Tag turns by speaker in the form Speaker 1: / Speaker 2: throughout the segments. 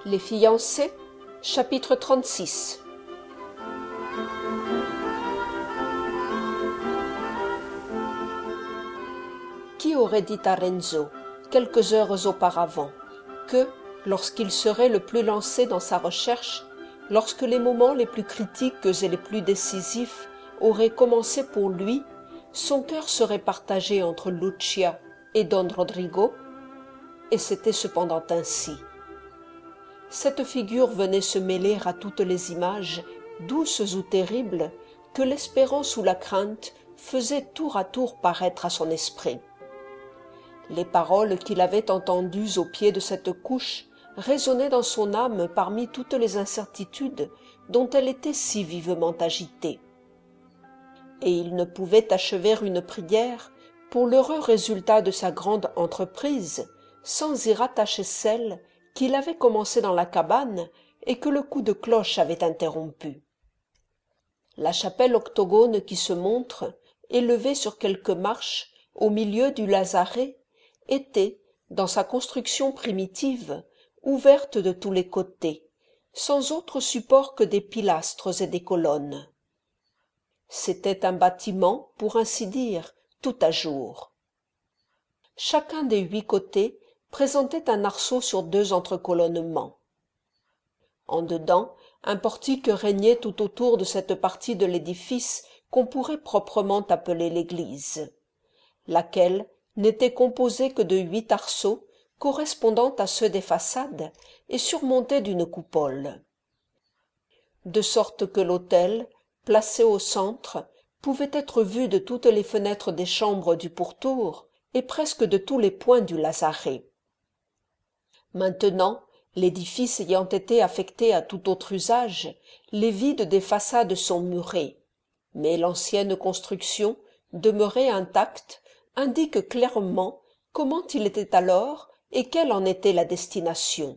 Speaker 1: Les fiancés, chapitre 36. Qui aurait dit à Renzo, quelques heures auparavant, que, lorsqu'il serait le plus lancé dans sa recherche, lorsque les moments les plus critiques et les plus décisifs auraient commencé pour lui, son cœur serait partagé entre Lucia et Don Rodrigo? Et c'était cependant ainsi. Cette figure venait se mêler à toutes les images, douces ou terribles, que l'espérance ou la crainte faisaient tour à tour paraître à son esprit. Les paroles qu'il avait entendues au pied de cette couche résonnaient dans son âme parmi toutes les incertitudes dont elle était si vivement agitée. Et il ne pouvait achever une prière pour l'heureux résultat de sa grande entreprise sans y rattacher celle qu'il avait commencée dans la cabane et que le coup de cloche avait interrompue. La chapelle octogone qui se montre, élevée sur quelques marches au milieu du lazaret, était, dans sa construction primitive, ouverte de tous les côtés, sans autre support que des pilastres et des colonnes. C'était un bâtiment, pour ainsi dire, tout à jour. Chacun des 8 côtés présentait un arceau sur 2 entrecolonnements. En dedans, un portique régnait tout autour de cette partie de l'édifice qu'on pourrait proprement appeler l'église, laquelle n'était composée que de 8 arceaux correspondant à ceux des façades et surmontés d'une coupole. De sorte que l'autel, placé au centre, pouvait être vu de toutes les fenêtres des chambres du pourtour et presque de tous les points du lazaret. Maintenant, l'édifice ayant été affecté à tout autre usage, les vides des façades sont murés, mais l'ancienne construction, demeurée intacte, indique clairement comment il était alors et quelle en était la destination.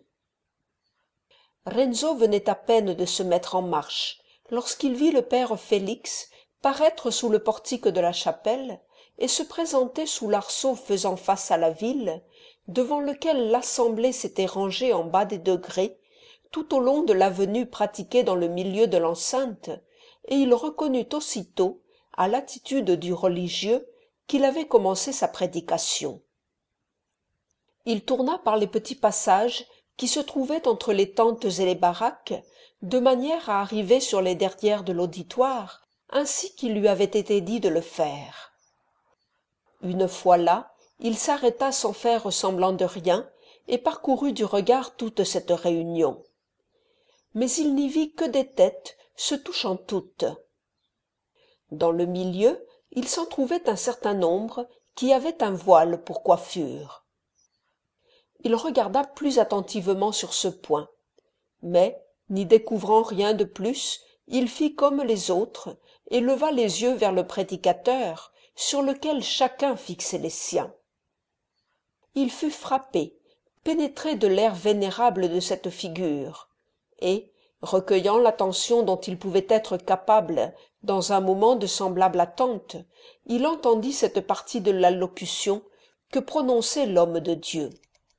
Speaker 1: Renzo venait à peine de se mettre en marche, lorsqu'il vit le père Félix paraître sous le portique de la chapelle et se présenter sous l'arceau faisant face à la ville, devant lequel l'assemblée s'était rangée en bas des degrés, tout au long de l'avenue pratiquée dans le milieu de l'enceinte, et il reconnut aussitôt, à l'attitude du religieux, qu'il avait commencé sa prédication. Il tourna par les petits passages qui se trouvaient entre les tentes et les baraques, de manière à arriver sur les derrières de l'auditoire, ainsi qu'il lui avait été dit de le faire. Une fois là, il s'arrêta sans faire semblant de rien et parcourut du regard toute cette réunion. Mais il n'y vit que des têtes se touchant toutes. Dans le milieu, il s'en trouvait un certain nombre qui avaient un voile pour coiffure. Il regarda plus attentivement sur ce point, mais, n'y découvrant rien de plus, il fit comme les autres et leva les yeux vers le prédicateur, sur lequel chacun fixait les siens. Il fut frappé, pénétré de l'air vénérable de cette figure, et, recueillant l'attention dont il pouvait être capable dans un moment de semblable attente, il entendit cette partie de l'allocution que prononçait l'homme de Dieu.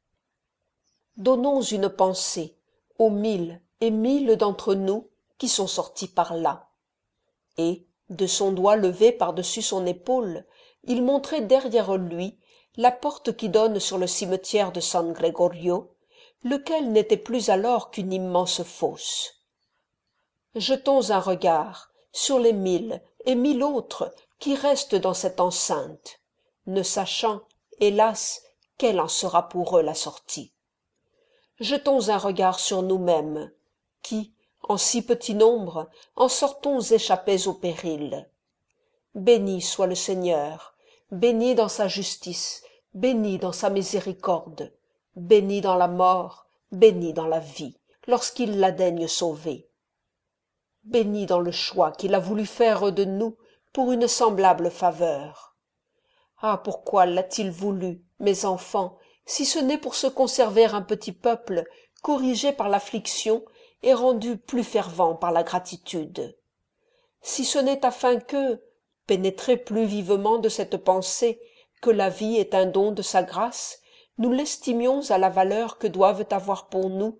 Speaker 1: Donnons une pensée aux 1000 et 1000 d'entre nous qui sont sortis par là. Et, de son doigt levé par-dessus son épaule, il montrait derrière lui la porte qui donne sur le cimetière de San Gregorio, lequel n'était plus alors qu'une immense fosse. Jetons un regard sur les 1000 et 1000 autres qui restent dans cette enceinte, ne sachant, hélas, quelle en sera pour eux la sortie. Jetons un regard sur nous-mêmes, qui, en si petit nombre, en sortons échappés au péril. Béni soit le Seigneur, béni dans sa justice, béni dans sa miséricorde, béni dans la mort, béni dans la vie, lorsqu'il la daigne sauver. Béni dans le choix qu'il a voulu faire de nous pour une semblable faveur. Ah, pourquoi l'a-t-il voulu, mes enfants, si ce n'est pour se conserver un petit peuple corrigé par l'affliction et rendu plus fervent par la gratitude? Si ce n'est afin que, pénétrés plus vivement de cette pensée que la vie est un don de sa grâce, nous l'estimions à la valeur que doivent avoir pour nous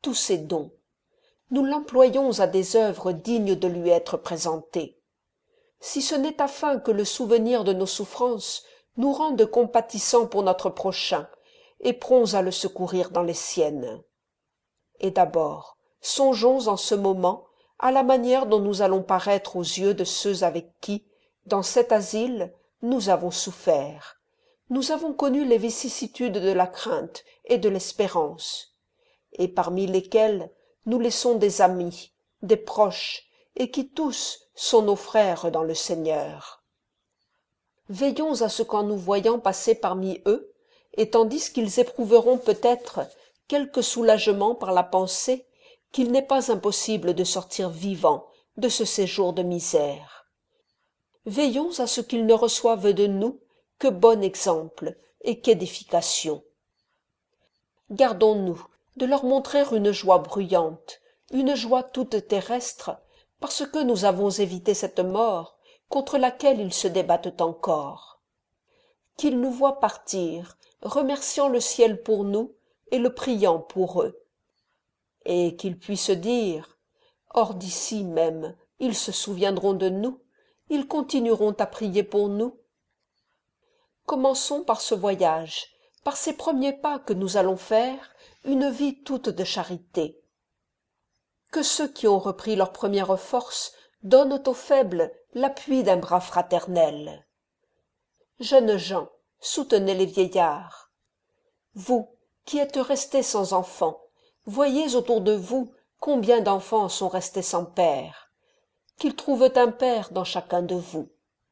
Speaker 1: tous ses dons. Nous l'employons à des œuvres dignes de lui être présentées. Si ce n'est afin que le souvenir de nos souffrances nous rende compatissants pour notre prochain et prompts à le secourir dans les siennes. Et d'abord, songeons en ce moment à la manière dont nous allons paraître aux yeux de ceux avec qui, dans cet asile, nous avons souffert. Nous avons connu les vicissitudes de la crainte et de l'espérance, et parmi lesquels nous laissons des amis, des proches, et qui tous sont nos frères dans le Seigneur. Veillons à ce qu'en nous voyant passer parmi eux, et tandis qu'ils éprouveront peut-être quelque soulagement par la pensée qu'il n'est pas impossible de sortir vivant de ce séjour de misère. Veillons à ce qu'ils ne reçoivent de nous que bon exemple et qu'édification. Gardons-nous de leur montrer une joie bruyante, une joie toute terrestre, parce que nous avons évité cette mort contre laquelle ils se débattent encore. Qu'ils nous voient partir, remerciant le ciel pour nous et le priant pour eux. Et qu'ils puissent dire, hors d'ici même, ils se souviendront de nous, ils continueront à prier pour nous. Commençons par ce voyage, par ces premiers pas que nous allons faire, une vie toute de charité. Que ceux qui ont repris leur première force donnent aux faibles l'appui d'un bras fraternel. Jeunes gens, soutenez les vieillards. Vous, qui êtes restés sans enfants, voyez autour de vous combien d'enfants sont restés sans père, qu'ils trouvent un père dans chacun de vous.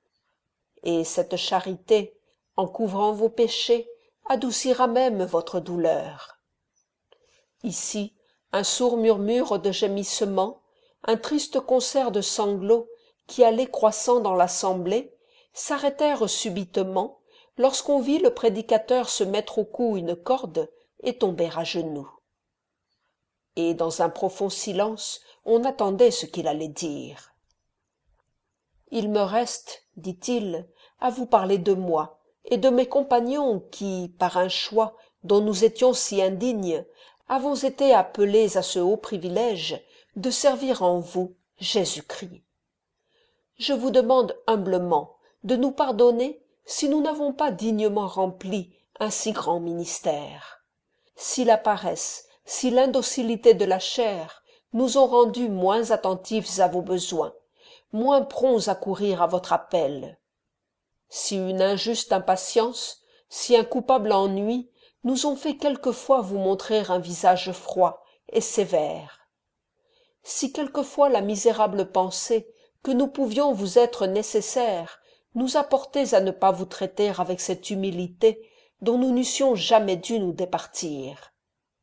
Speaker 1: Et cette charité, en couvrant vos péchés, adoucira même votre douleur. Ici, un sourd murmure de gémissements, un triste concert de sanglots qui allait croissant dans l'assemblée, s'arrêtèrent subitement lorsqu'on vit le prédicateur se mettre au cou une corde et tomber à genoux. Et dans un profond silence, on attendait ce qu'il allait dire. « Il me reste, dit-il, à vous parler de moi et de mes compagnons qui, par un choix dont nous étions si indignes, avons été appelés à ce haut privilège de servir en vous Jésus-Christ. Je vous demande humblement de nous pardonner si nous n'avons pas dignement rempli un si grand ministère. Si la paresse, si l'indocilité de la chair nous ont rendus moins attentifs à vos besoins, moins prompts à courir à votre appel. Si une injuste impatience, si un coupable ennui nous ont fait quelquefois vous montrer un visage froid et sévère. Si quelquefois la misérable pensée que nous pouvions vous être nécessaires nous a portés à ne pas vous traiter avec cette humilité dont nous n'eussions jamais dû nous départir.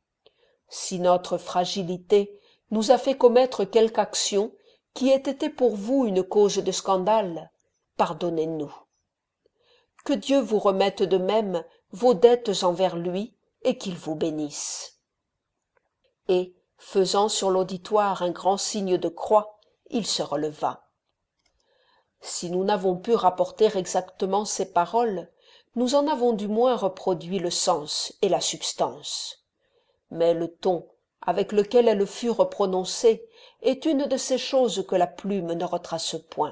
Speaker 1: Si notre fragilité nous a fait commettre quelque action qui ait été pour vous une cause de scandale, pardonnez-nous. Que Dieu vous remette de même vos dettes envers lui et qu'il vous bénisse. » Et, faisant sur l'auditoire un grand signe de croix, il se releva. Si nous n'avons pu rapporter exactement ces paroles, nous en avons du moins reproduit le sens et la substance. Mais le ton avec lequel elles furent prononcées est une de ces choses que la plume ne retrace point.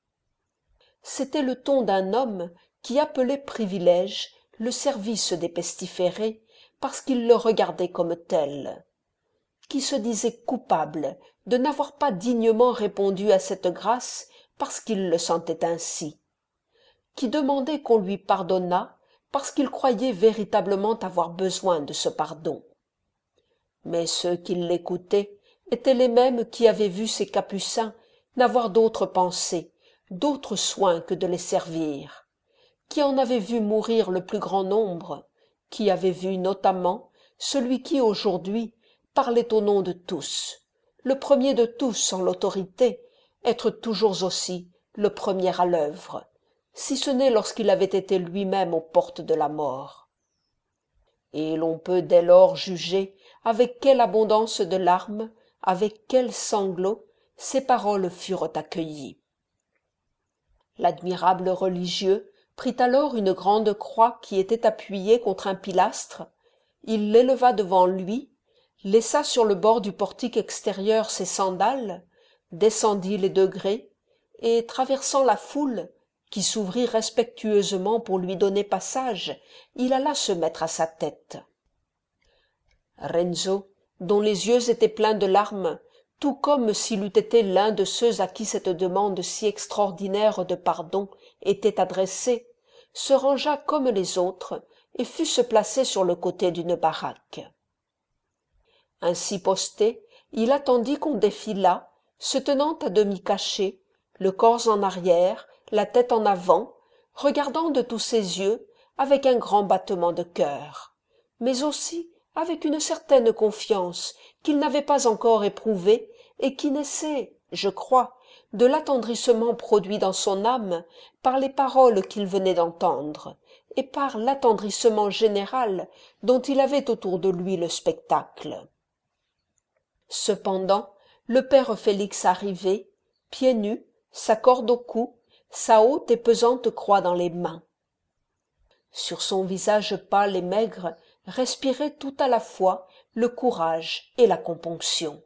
Speaker 1: C'était le ton d'un homme qui appelait privilège le service des pestiférés parce qu'il le regardait comme tel, qui se disait coupable de n'avoir pas dignement répondu à cette grâce parce qu'il le sentait ainsi, qui demandait qu'on lui pardonnât parce qu'il croyait véritablement avoir besoin de ce pardon. Mais ceux qui l'écoutaient étaient les mêmes qui avaient vu ces capucins n'avoir d'autre pensée, d'autre soin que de les servir, qui en avaient vu mourir le plus grand nombre, qui avaient vu notamment celui qui aujourd'hui parlait au nom de tous, le premier de tous en l'autorité, être toujours aussi le premier à l'œuvre, si ce n'est lorsqu'il avait été lui-même aux portes de la mort. Et l'on peut dès lors juger avec quelle abondance de larmes, avec quels sanglots ces paroles furent accueillies. L'admirable religieux prit alors une grande croix qui était appuyée contre un pilastre, il l'éleva devant lui, laissa sur le bord du portique extérieur ses sandales, descendit les degrés, et traversant la foule, qui s'ouvrit respectueusement pour lui donner passage, il alla se mettre à sa tête. Renzo, dont les yeux étaient pleins de larmes, tout comme s'il eût été l'un de ceux à qui cette demande si extraordinaire de pardon était adressée, se rangea comme les autres et fut se placer sur le côté d'une baraque. Ainsi posté, il attendit qu'on défilât, se tenant à demi caché, le corps en arrière, la tête en avant, regardant de tous ses yeux avec un grand battement de cœur, mais aussi avec une certaine confiance qu'il n'avait pas encore éprouvée et qui naissait, je crois, de l'attendrissement produit dans son âme par les paroles qu'il venait d'entendre et par l'attendrissement général dont il avait autour de lui le spectacle. Cependant, le père Félix arrivait, pieds nus, sa corde au cou, sa haute et pesante croix dans les mains. Sur son visage pâle et maigre respirait tout à la fois le courage et la componction.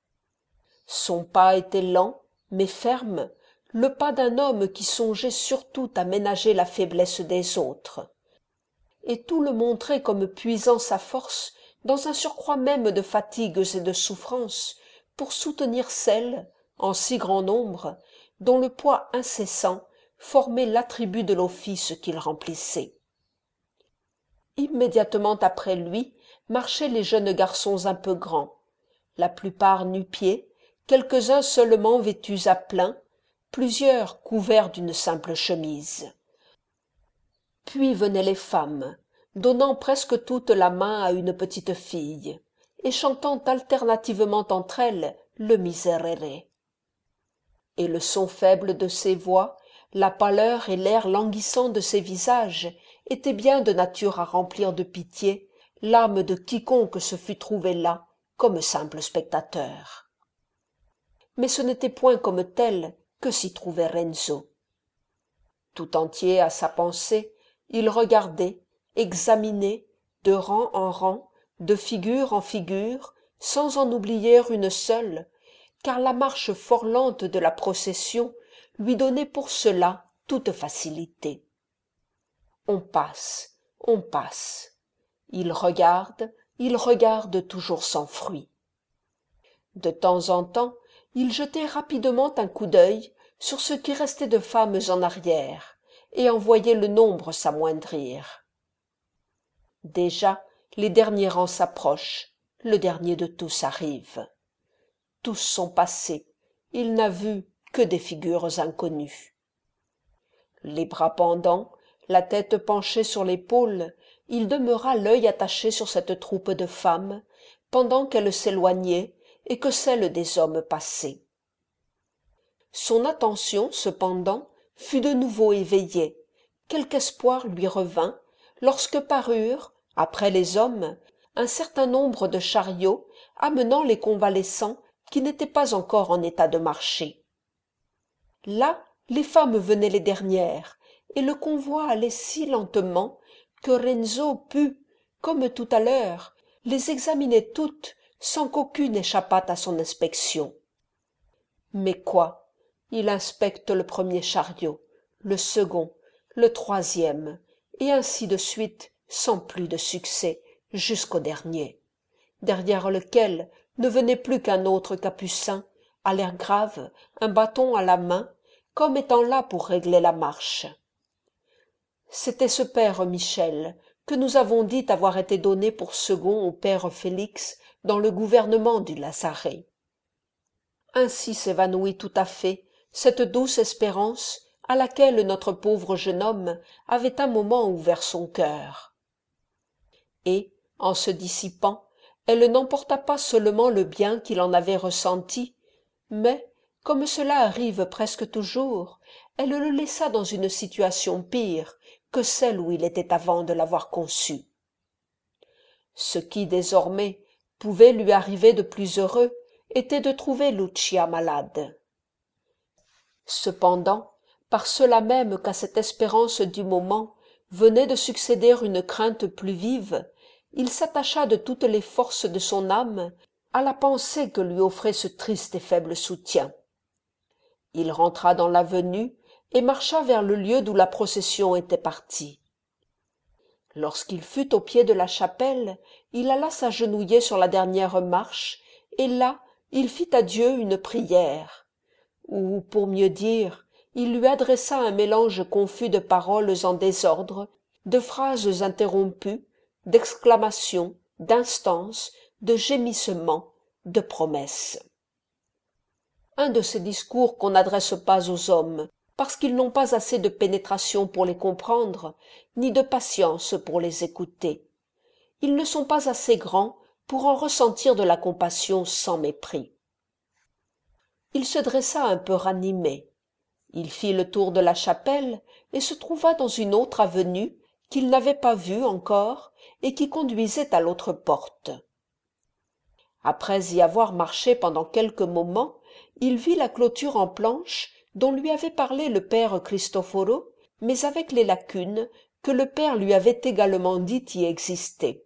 Speaker 1: Son pas était lent, mais ferme, le pas d'un homme qui songeait surtout à ménager la faiblesse des autres. Et tout le montrait comme puisant sa force dans un surcroît même de fatigues et de souffrances pour soutenir celles, en si grand nombre, dont le poids incessant formait l'attribut de l'office qu'il remplissait. Immédiatement après lui marchaient les jeunes garçons un peu grands, la plupart nu-pieds, quelques-uns seulement vêtus à plein, plusieurs couverts d'une simple chemise. Puis venaient les femmes, donnant presque toutes la main à une petite fille, et chantant alternativement entre elles le Miserere. Et le son faible de ces voix, la pâleur et l'air languissant de ces visages étaient bien de nature à remplir de pitié l'âme de quiconque se fût trouvé là comme simple spectateur. Mais ce n'était point comme tel que s'y trouvait Renzo. Tout entier à sa pensée, il regardait, examinait, de rang en rang, de figure en figure, sans en oublier une seule, car la marche fort lente de la procession lui donnait pour cela toute facilité. On passe, on passe. Il regarde toujours sans fruit. De temps en temps, il jetait rapidement un coup d'œil sur ce qui restait de femmes en arrière, et en voyait le nombre s'amoindrir. Déjà, les derniers rangs s'approchent, le dernier de tous arrive. Tous sont passés, il n'a vu que des figures inconnues. Les bras pendants, la tête penchée sur l'épaule, il demeura l'œil attaché sur cette troupe de femmes, pendant qu'elles s'éloignaient et que celle des hommes passaient. Son attention, cependant, fut de nouveau éveillée. Quelque espoir lui revint, lorsque parurent, après les hommes, un certain nombre de chariots amenant les convalescents qui n'étaient pas encore en état de marcher. Là, les femmes venaient les dernières, et le convoi allait si lentement que Renzo put, comme tout à l'heure, les examiner toutes sans qu'aucune échappât à son inspection. Mais quoi? Il inspecte le premier chariot, le second, le troisième, et ainsi de suite, sans plus de succès, jusqu'au dernier, derrière lequel ne venait plus qu'un autre capucin, à l'air grave, un bâton à la main, comme étant là pour régler la marche. C'était ce père Michel, que nous avons dit avoir été donné pour second au père Félix dans le gouvernement du Lazaret. Ainsi s'évanouit tout à fait cette douce espérance à laquelle notre pauvre jeune homme avait un moment ouvert son cœur. Et, en se dissipant, elle n'emporta pas seulement le bien qu'il en avait ressenti, mais, comme cela arrive presque toujours, elle le laissa dans une situation pire que celle où il était avant de l'avoir conçu. Ce qui, désormais, pouvait lui arriver de plus heureux était de trouver Lucia malade. Cependant, par cela même qu'à cette espérance du moment venait de succéder une crainte plus vive, il s'attacha de toutes les forces de son âme à la pensée que lui offrait ce triste et faible soutien. Il rentra dans l'avenue et marcha vers le lieu d'où la procession était partie. Lorsqu'il fut au pied de la chapelle, il alla s'agenouiller sur la dernière marche, et là il fit à Dieu une prière, ou, pour mieux dire, il lui adressa un mélange confus de paroles en désordre, de phrases interrompues, d'exclamations, d'instances, de gémissements, de promesses. Un de ces discours qu'on n'adresse pas aux hommes, parce qu'ils n'ont pas assez de pénétration pour les comprendre, ni de patience pour les écouter. Ils ne sont pas assez grands pour en ressentir de la compassion sans mépris. Il se dressa un peu ranimé. Il fit le tour de la chapelle et se trouva dans une autre avenue qu'il n'avait pas vue encore et qui conduisait à l'autre porte. Après y avoir marché pendant quelques moments, il vit la clôture en planches dont lui avait parlé le père Cristoforo, mais avec les lacunes que le père lui avait également dit y exister.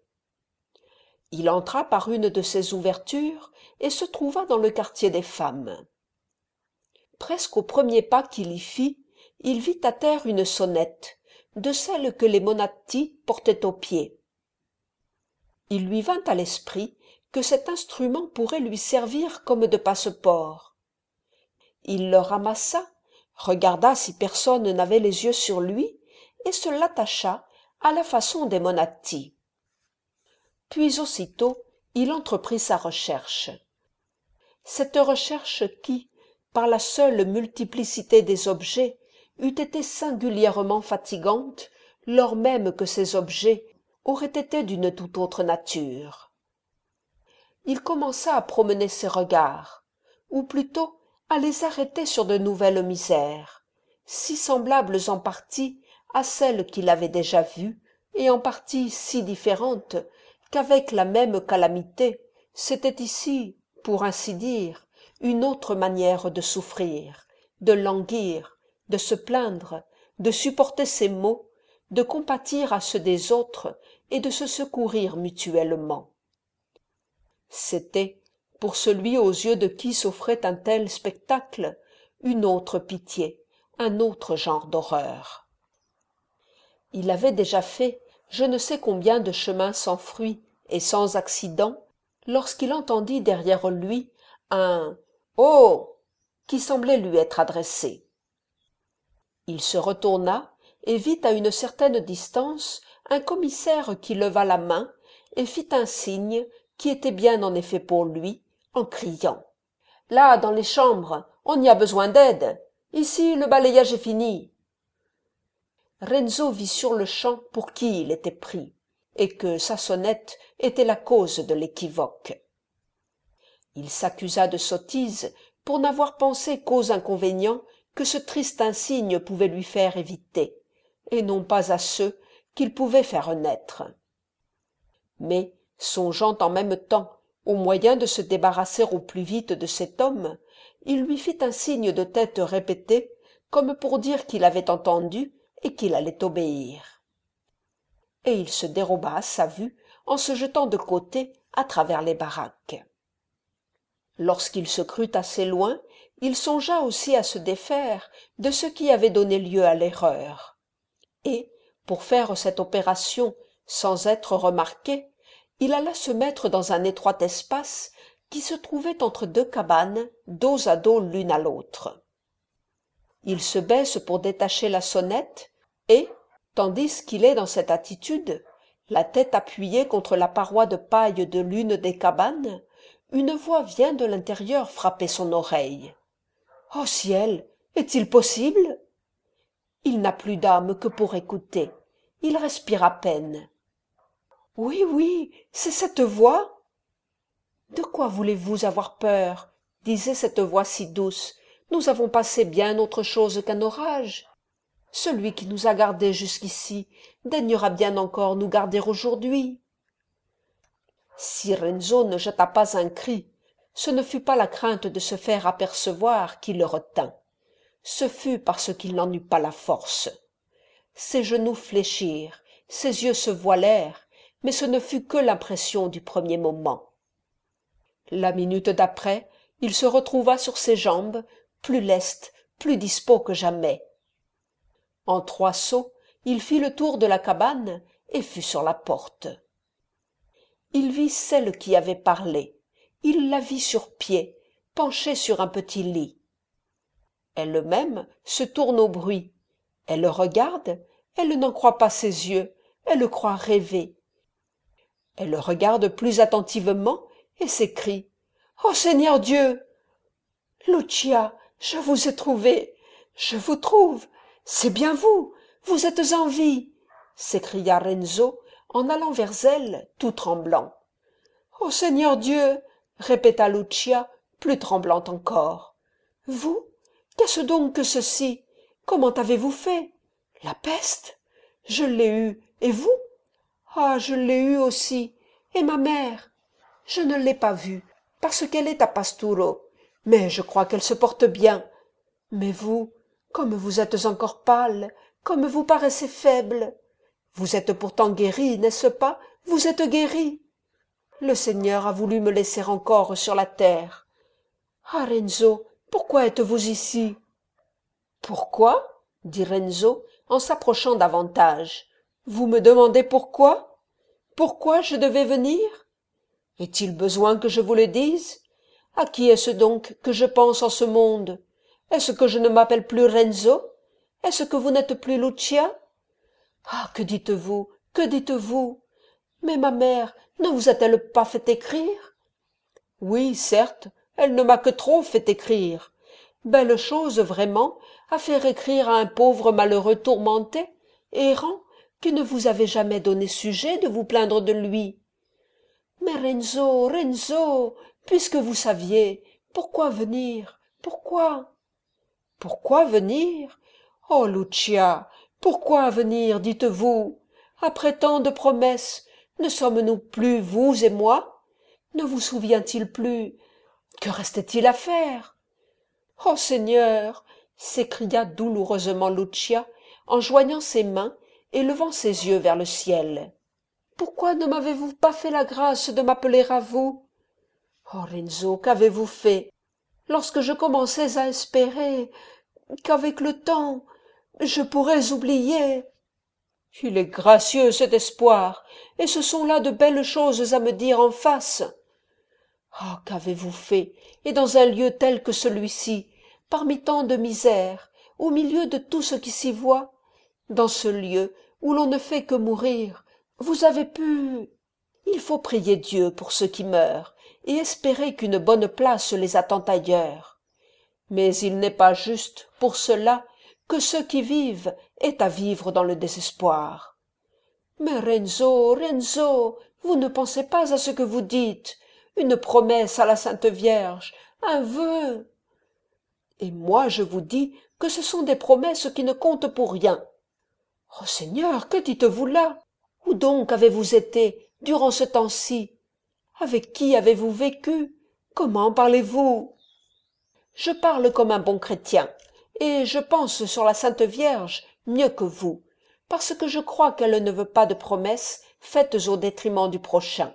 Speaker 1: Il entra par une de ces ouvertures et se trouva dans le quartier des femmes. Presque au premier pas qu'il y fit, il vit à terre une sonnette, de celles que les Monatti portaient aux pieds. Il lui vint à l'esprit que cet instrument pourrait lui servir comme de passeport. Il le ramassa, regarda si personne n'avait les yeux sur lui, et se l'attacha à la façon des Monatti. Puis aussitôt il entreprit sa recherche. Cette recherche qui, par la seule multiplicité des objets, eût été singulièrement fatigante, lors même que ces objets auraient été d'une toute autre nature. Il commença à promener ses regards, ou plutôt à les arrêter sur de nouvelles misères, si semblables en partie à celles qu'il avait déjà vues, et en partie si différentes qu'avec la même calamité, c'était ici, pour ainsi dire, une autre manière de souffrir, de languir, de se plaindre, de supporter ses maux, de compatir à ceux des autres et de se secourir mutuellement. C'était, pour celui aux yeux de qui s'offrait un tel spectacle, une autre pitié, un autre genre d'horreur. Il avait déjà fait je ne sais combien de chemins sans fruit et sans accident, lorsqu'il entendit derrière lui un « Oh !» qui semblait lui être adressé. Il se retourna et vit à une certaine distance un commissaire qui leva la main et fit un signe qui était bien en effet pour lui, en criant « Là, dans les chambres, on y a besoin d'aide. Ici, le balayage est fini. » Renzo vit sur-le-champ pour qui il était pris, et que sa sonnette était la cause de l'équivoque. Il s'accusa de sottise pour n'avoir pensé qu'aux inconvénients que ce triste insigne pouvait lui faire éviter, et non pas à ceux qu'il pouvait faire naître. Mais, songeant en même temps au moyen de se débarrasser au plus vite de cet homme, il lui fit un signe de tête répété, comme pour dire qu'il avait entendu et qu'il allait obéir. Et il se déroba à sa vue en se jetant de côté à travers les baraques. Lorsqu'il se crut assez loin, il songea aussi à se défaire de ce qui avait donné lieu à l'erreur. Et, pour faire cette opération sans être remarqué, il alla se mettre dans un étroit espace qui se trouvait entre deux cabanes, dos à dos l'une à l'autre. Il se baisse pour détacher la sonnette et, tandis qu'il est dans cette attitude, la tête appuyée contre la paroi de paille de l'une des cabanes, une voix vient de l'intérieur frapper son oreille. « Oh ciel, est-il possible ?» Il n'a plus d'âme que pour écouter. Il respire à peine. « Oui, oui, c'est cette voix !»« De quoi voulez-vous avoir peur ?» disait cette voix si douce. « Nous avons passé bien autre chose qu'un orage. Celui qui nous a gardés jusqu'ici daignera bien encore nous garder aujourd'hui. » Si Renzo ne jeta pas un cri, ce ne fut pas la crainte de se faire apercevoir qui le retint. Ce fut parce qu'il n'en eut pas la force. Ses genoux fléchirent, ses yeux se voilèrent, mais ce ne fut que l'impression du premier moment. La minute d'après, il se retrouva sur ses jambes, plus leste, plus dispos que jamais. En 3 sauts, il fit le tour de la cabane et fut sur la porte. Il vit celle qui avait parlé. Il la vit sur pied, penchée sur un petit lit. Elle-même se tourne au bruit. Elle le regarde, elle n'en croit pas ses yeux, elle le croit rêver. Elle le regarde plus attentivement et s'écrie « Oh Seigneur Dieu !»« Lucia, je vous ai trouvé, je vous trouve, c'est bien vous, vous êtes en vie !» s'écria Renzo en allant vers elle tout tremblant. « Oh Seigneur Dieu !» répéta Lucia, plus tremblante encore. « Vous? Qu'est-ce donc que ceci? Comment avez-vous fait? La peste? Je l'ai eue, et vous? Ah, je l'ai eue aussi, et ma mère? Je ne l'ai pas vue, parce qu'elle est à Pasturo, mais je crois qu'elle se porte bien. Mais vous, comme vous êtes encore pâle, comme vous paraissez faible. Vous êtes pourtant guéri, n'est-ce pas? Vous êtes guéri. Le Seigneur a voulu me laisser encore sur la terre. Ah, Renzo, pourquoi êtes-vous ici? Pourquoi? Dit Renzo en s'approchant davantage. Vous me demandez pourquoi? Pourquoi je devais venir? Est-il besoin que je vous le dise? À qui est-ce donc que je pense en ce monde? Est-ce que je ne m'appelle plus Renzo? Est-ce que vous n'êtes plus Lucia? Ah, que dites-vous? Que dites-vous? Mais ma mère ne vous a-t-elle pas fait écrire? Oui, certes, elle ne m'a que trop fait écrire. Belle chose, vraiment, à faire écrire à un pauvre malheureux tourmenté, errant, qui ne vous avait jamais donné sujet de vous plaindre de lui. Mais Renzo, Renzo, puisque vous saviez, pourquoi venir? Pourquoi? Pourquoi venir? Oh, Lucia, pourquoi venir, dites-vous? Après tant de promesses, ne sommes-nous plus, vous et moi? Ne vous souvient-il plus? Que restait-il à faire? Oh Seigneur! S'écria douloureusement Lucia en joignant ses mains et levant ses yeux vers le ciel. Pourquoi ne m'avez-vous pas fait la grâce de m'appeler à vous? Oh Renzo, qu'avez-vous fait? Lorsque je commençais à espérer qu'avec le temps je pourrais oublier. Il est gracieux cet espoir, et ce sont là de belles choses à me dire en face. Ah, qu'avez-vous fait, et dans un lieu tel que celui-ci, parmi tant de misère, au milieu de tout ce qui s'y voit, dans ce lieu où l'on ne fait que mourir, vous avez pu... Il faut prier Dieu pour ceux qui meurent, et espérer qu'une bonne place les attend ailleurs. Mais il n'est pas juste, pour cela, que ceux qui vivent aient à vivre dans le désespoir. Mais Renzo, Renzo, vous ne pensez pas à ce que vous dites, une promesse à la Sainte Vierge, un vœu. Et moi je vous dis que ce sont des promesses qui ne comptent pour rien. Oh Seigneur, que dites-vous là? Où donc avez-vous été durant ce temps-ci? Avec qui avez-vous vécu? Comment parlez-vous? Je parle comme un bon chrétien, et je pense sur la Sainte Vierge mieux que vous, parce que je crois qu'elle ne veut pas de promesses faites au détriment du prochain.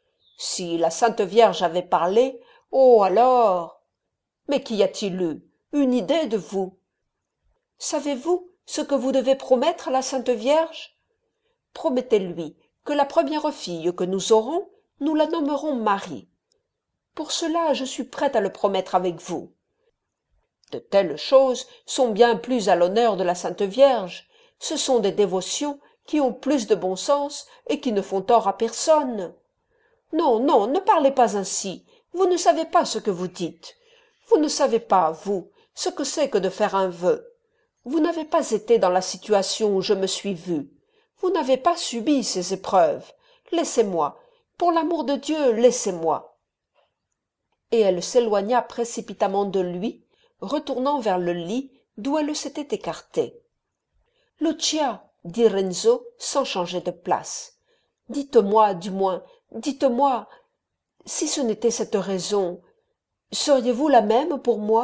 Speaker 1: Si la Sainte Vierge avait parlé, oh alors! Mais qu'y a-t-il eu? Une idée de vous? Savez-vous ce que vous devez promettre à la Sainte Vierge? Promettez-lui que la première fille que nous aurons, nous la nommerons Marie. Pour cela, je suis prête à le promettre avec vous. De telles choses sont bien plus à l'honneur de la Sainte Vierge. Ce sont des dévotions qui ont plus de bon sens et qui ne font tort à personne. Non, non, ne parlez pas ainsi. Vous ne savez pas ce que vous dites. Vous ne savez pas, vous, ce que c'est que de faire un vœu. Vous n'avez pas été dans la situation où je me suis vue. Vous n'avez pas subi ces épreuves. Laissez-moi. Pour l'amour de Dieu, laissez-moi. Et elle s'éloigna précipitamment de lui, retournant vers le lit d'où elle s'était écartée. « Lucia, dit Renzo sans changer de place, dites-moi, du moins, dites-moi, si ce n'était cette raison, seriez-vous la même pour moi? »«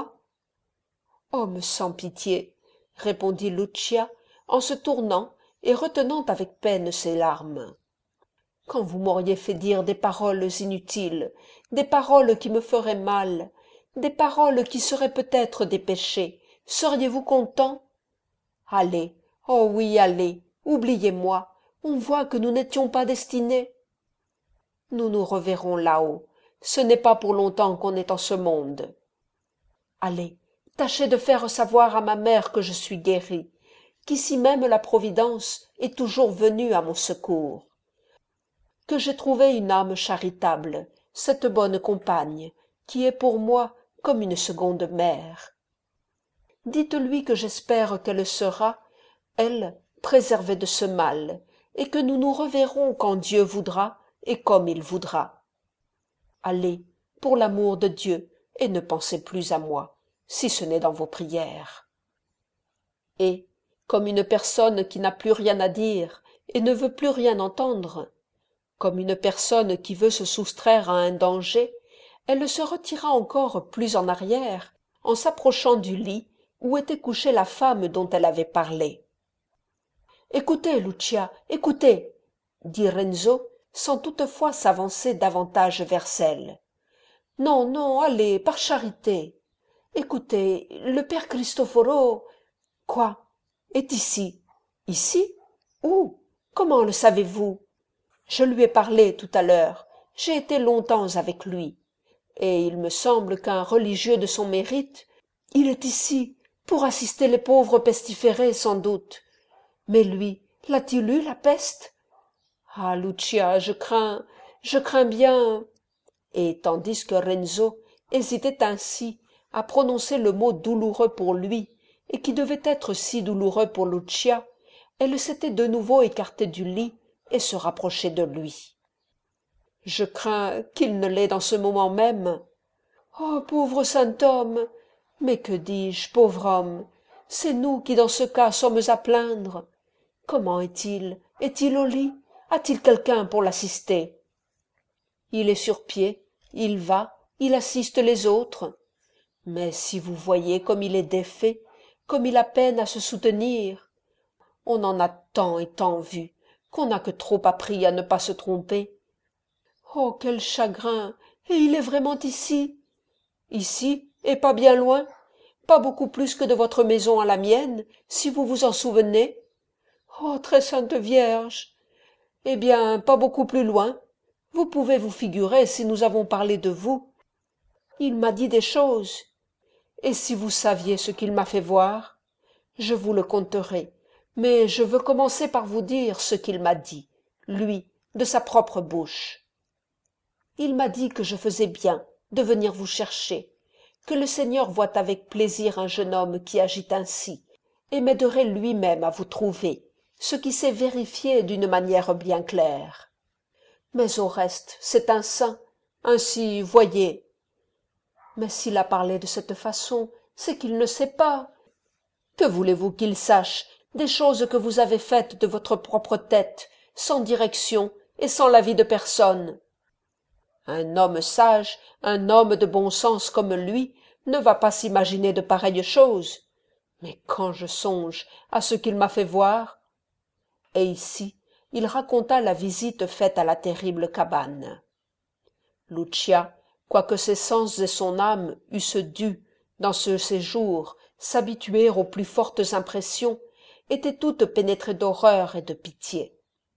Speaker 1: Homme sans pitié, » répondit Lucia en se tournant et retenant avec peine ses larmes. quand vous m'auriez fait dire des paroles inutiles, des paroles qui me feraient mal, des paroles qui seraient peut-être des péchés, seriez-vous content? Allez, oh oui, allez, oubliez-moi, on voit que nous n'étions pas destinés. Nous nous reverrons là-haut, ce n'est pas pour longtemps qu'on est en ce monde. Allez, tâchez de faire savoir à ma mère que je suis guéri, qu'ici même la Providence est toujours venue à mon secours, que j'ai trouvé une âme charitable, cette bonne compagne, qui est pour moi comme une seconde mère. Dites-lui que j'espère qu'elle sera, elle, préservée de ce mal, et que nous nous reverrons quand Dieu voudra et comme il voudra. Allez, pour l'amour de Dieu, et ne pensez plus à moi, si ce n'est dans vos prières. Et, comme une personne qui n'a plus rien à dire et ne veut plus rien entendre, comme une personne qui veut se soustraire à un danger, elle se retira encore plus en arrière, en s'approchant du lit où était couchée la femme dont elle avait parlé. « Écoutez, Lucia, écoutez !» dit Renzo, sans toutefois s'avancer davantage vers elle. « Non, non, allez, par charité. Écoutez, le père Cristoforo... »« Quoi? Est ici. Ici? Où? Comment le savez-vous? Je lui ai parlé tout à l'heure. J'ai été longtemps avec lui. Et il me semble qu'un religieux de son mérite, il est ici, pour assister les pauvres pestiférés sans doute. Mais lui, l'a-t-il eu, la peste? Ah, Lucia, je crains bien. Et tandis que Renzo hésitait ainsi à prononcer le mot douloureux pour lui, et qui devait être si douloureux pour Lucia, elle s'était de nouveau écartée du lit et se rapprochait de lui. « Je crains qu'il ne l'ait dans ce moment même. »« Oh, pauvre saint homme! Mais que dis-je, pauvre homme? C'est nous qui dans ce cas sommes à plaindre. Comment est-il? Est-il au lit? A-t-il quelqu'un pour l'assister? » « Il est sur pied, il va, il assiste les autres. Mais si vous voyez comme il est défait, comme il a peine à se soutenir. On en a tant et tant vu, qu'on n'a que trop appris à ne pas se tromper. Oh, quel chagrin! Et il est vraiment ici? Ici, et pas bien loin? Pas beaucoup plus que de votre maison à la mienne, si vous vous en souvenez? Oh, très sainte Vierge! Eh bien, pas beaucoup plus loin. Vous pouvez vous figurer si nous avons parlé de vous. Il m'a dit des choses. Et si vous saviez ce qu'il m'a fait voir? Je vous le conterai, mais je veux commencer par vous dire ce qu'il m'a dit, lui, de sa propre bouche. Il m'a dit que je faisais bien de venir vous chercher, que le Seigneur voit avec plaisir un jeune homme qui agit ainsi, et m'aiderait lui-même à vous trouver, ce qui s'est vérifié d'une manière bien claire. Mais au reste, c'est un saint, ainsi, voyez. Mais s'il a parlé de cette façon, c'est qu'il ne sait pas. Que voulez-vous qu'il sache des choses que vous avez faites de votre propre tête, sans direction et sans l'avis de personne? Un homme sage, un homme de bon sens comme lui, ne va pas s'imaginer de pareilles choses. Mais quand je songe à ce qu'il m'a fait voir... Et ici, il raconta la visite faite à la terrible cabane. Lucia, quoique ses sens et son âme eussent dû, dans ce séjour, s'habituer aux plus fortes impressions, était toute pénétrée d'horreur et de pitié.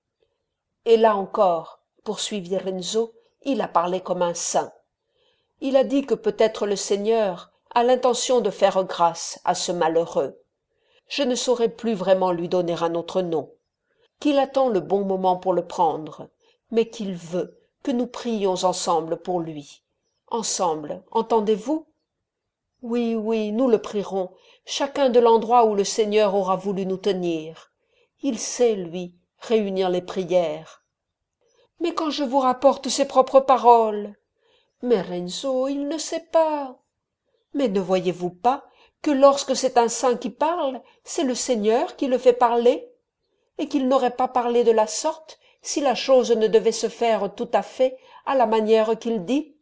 Speaker 1: Et là encore, poursuivit Renzo, il a parlé comme un saint. Il a dit que peut-être le Seigneur a l'intention de faire grâce à ce malheureux. Je ne saurais plus vraiment lui donner un autre nom. Qu'il attend le bon moment pour le prendre, mais qu'il veut que nous prions ensemble pour lui. Ensemble, entendez-vous? Oui, oui, nous le prierons, chacun de l'endroit où le Seigneur aura voulu nous tenir. Il sait, lui, réunir les prières. Mais quand je vous rapporte ses propres paroles? Mais Renzo, il ne sait pas. Mais ne voyez-vous pas que lorsque c'est un saint qui parle, c'est le Seigneur qui le fait parler? Et qu'il n'aurait pas parlé de la sorte si la chose ne devait se faire tout à fait à la manière qu'il dit?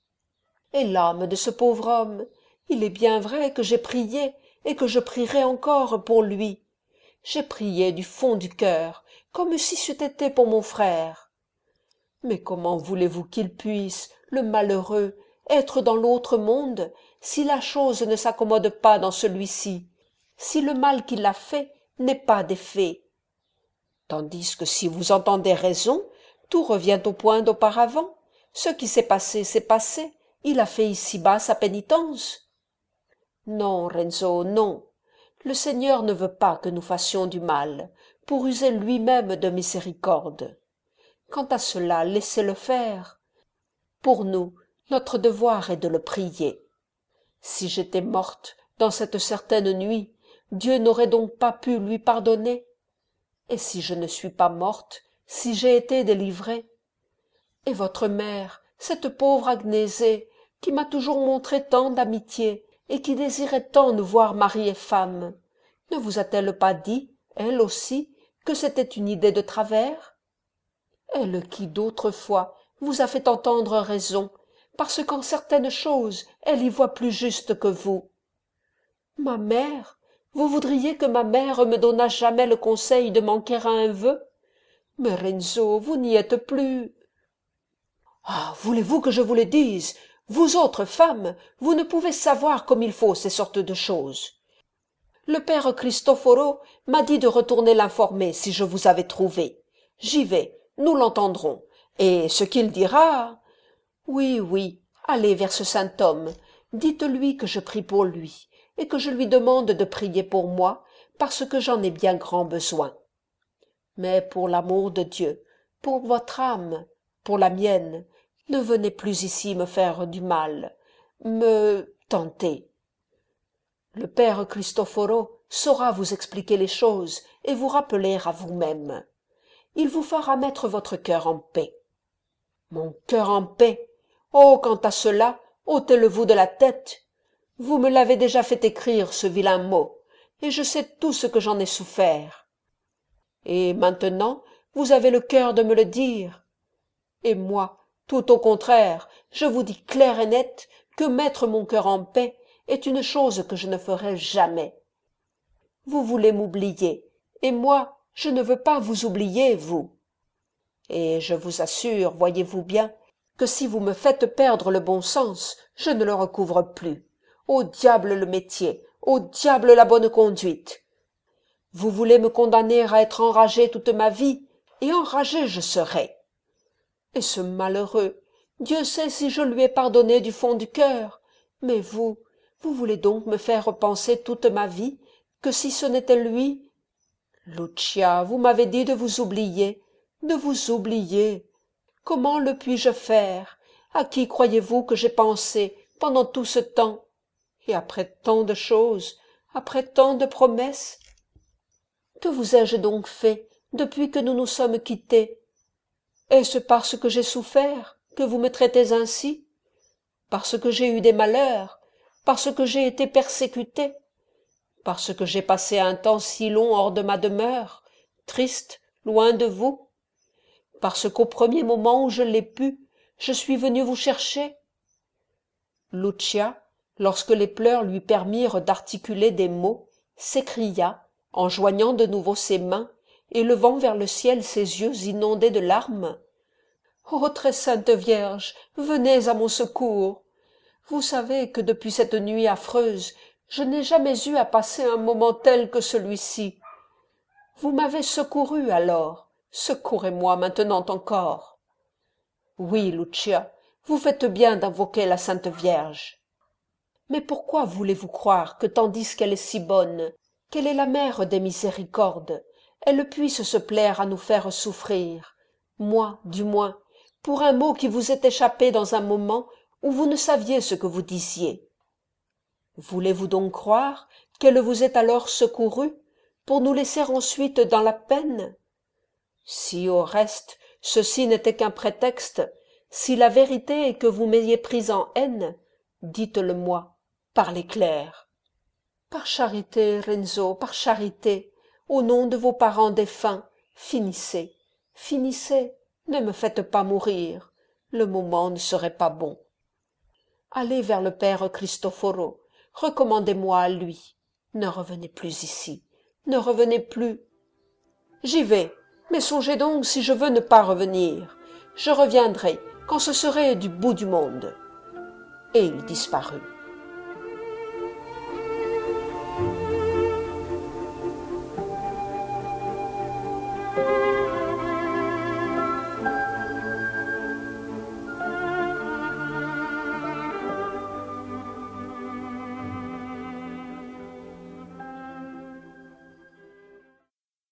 Speaker 1: Et l'âme de ce pauvre homme, il est bien vrai que j'ai prié et que je prierai encore pour lui. J'ai prié du fond du cœur, comme si c'eût été pour mon frère. Mais comment voulez-vous qu'il puisse, le malheureux, être dans l'autre monde, si la chose ne s'accommode pas dans celui-ci, si le mal qui l'a fait n'est pas des fées? Tandis que si vous entendez raison, tout revient au point d'auparavant. Ce qui s'est passé, s'est passé. Il a fait ici-bas sa pénitence. Non, Renzo, non. Le Seigneur ne veut pas que nous fassions du mal, pour user lui-même de miséricorde. Quant à cela, laissez-le faire. Pour nous, notre devoir est de le prier. Si j'étais morte dans cette certaine nuit, Dieu n'aurait donc pas pu lui pardonner. Et si je ne suis pas morte, si j'ai été délivrée? Et votre mère, cette pauvre Agnésée, qui m'a toujours montré tant d'amitié et qui désirait tant nous voir mari et femme, ne vous a-t-elle pas dit, elle aussi, que c'était une idée de travers? Elle qui, d'autrefois, vous a fait entendre raison, parce qu'en certaines choses elle y voit plus juste que vous. Ma mère, vous voudriez que ma mère me donnât jamais le conseil de manquer à un vœu? Mais Renzo, vous n'y êtes plus. Ah, voulez-vous que je vous le dise? Vous autres femmes, vous ne pouvez savoir comme il faut ces sortes de choses. Le père Cristoforo m'a dit de retourner l'informer si je vous avais trouvé. J'y vais, nous l'entendrons. Et ce qu'il dira... Oui, oui, allez vers ce saint homme, dites-lui que je prie pour lui, et que je lui demande de prier pour moi, parce que j'en ai bien grand besoin. Mais pour l'amour de Dieu, pour votre âme, pour la mienne, ne venez plus ici me faire du mal, me tenter. Le père Cristoforo saura vous expliquer les choses et vous rappeler à vous-même. Il vous fera mettre votre cœur en paix. Mon cœur en paix? Oh, quant à cela, ôtez-le-vous de la tête. Vous me l'avez déjà fait écrire, ce vilain mot, et je sais tout ce que j'en ai souffert. Et maintenant, vous avez le cœur de me le dire. Et moi, tout au contraire, je vous dis clair et net que mettre mon cœur en paix est une chose que je ne ferai jamais. Vous voulez m'oublier, et moi, je ne veux pas vous oublier, vous. Et je vous assure, voyez-vous bien, que si vous me faites perdre le bon sens, je ne le recouvre plus. Au diable le métier, au diable la bonne conduite. Vous voulez me condamner à être enragé toute ma vie, et enragé je serai. Et ce malheureux, Dieu sait si je lui ai pardonné du fond du cœur, mais vous voulez donc me faire penser toute ma vie que si ce n'était lui... Lucia, vous m'avez dit de vous oublier, de vous oublier. Comment le puis-je faire? À qui croyez-vous que j'ai pensé pendant tout ce temps? Et après tant de choses, après tant de promesses? Que vous ai-je donc fait depuis que nous nous sommes quittés? Est-ce parce que j'ai souffert que vous me traitez ainsi? Parce que j'ai eu des malheurs? Parce que j'ai été persécutée? Parce que j'ai passé un temps si long hors de ma demeure, triste, loin de vous? Parce qu'au premier moment où je l'ai pu, je suis venue vous chercher? Lucia, lorsque les pleurs lui permirent d'articuler des mots, s'écria, en joignant de nouveau ses mains et levant vers le ciel ses yeux inondés de larmes. « Ô très sainte Vierge, venez à mon secours! Vous savez que depuis cette nuit affreuse, je n'ai jamais eu à passer un moment tel que celui-ci. Vous m'avez secouru alors, secourez-moi maintenant encore. Oui, Lucia, vous faites bien d'invoquer la Sainte Vierge. Mais pourquoi voulez-vous croire que tandis qu'elle est si bonne, qu'elle est la mère des miséricordes, elle puisse se plaire à nous faire souffrir, moi du moins, pour un mot qui vous est échappé dans un moment où vous ne saviez ce que vous disiez? Voulez-vous donc croire qu'elle vous est alors secourue, pour nous laisser ensuite dans la peine? Si au reste ceci n'était qu'un prétexte, si la vérité est que vous m'ayez prise en haine, dites-le-moi, parlez clair. Par charité, Renzo, par charité, au nom de vos parents défunts, finissez, finissez, ne me faites pas mourir, le moment ne serait pas bon. Allez vers le père Cristoforo, recommandez-moi à lui, ne revenez plus ici, ne revenez plus. J'y vais, mais songez donc si je veux ne pas revenir. Je reviendrai quand ce serait du bout du monde. » Et il disparut.